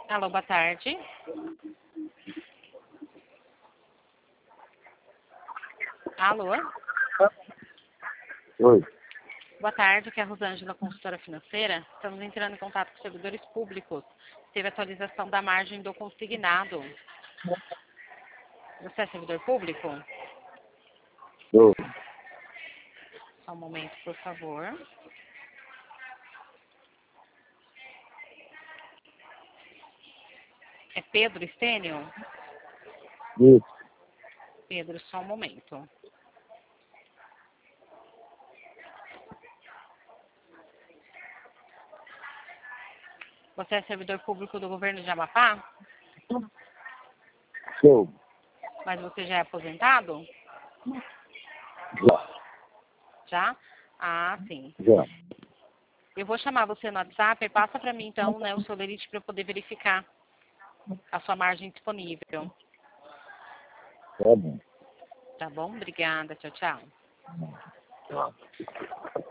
Alô, boa tarde. Alô? Oi. Boa tarde, aqui é a Rosângela, consultora financeira. Estamos entrando em contato com servidores públicos. Teve atualização da margem do consignado. Você é servidor público? Oi. Só um momento, por favor. É Pedro Estênio? Isso. Pedro, só um momento. Você é servidor público do governo de Amapá? Sou. Mas você já é aposentado? Já. Já? Ah, sim. Já. Eu vou chamar você no WhatsApp e passa para mim, então, né, o seu lerite para eu poder verificar a sua margem disponível. Tá bom. Tá bom? Obrigada. Tchau, tchau. Tá.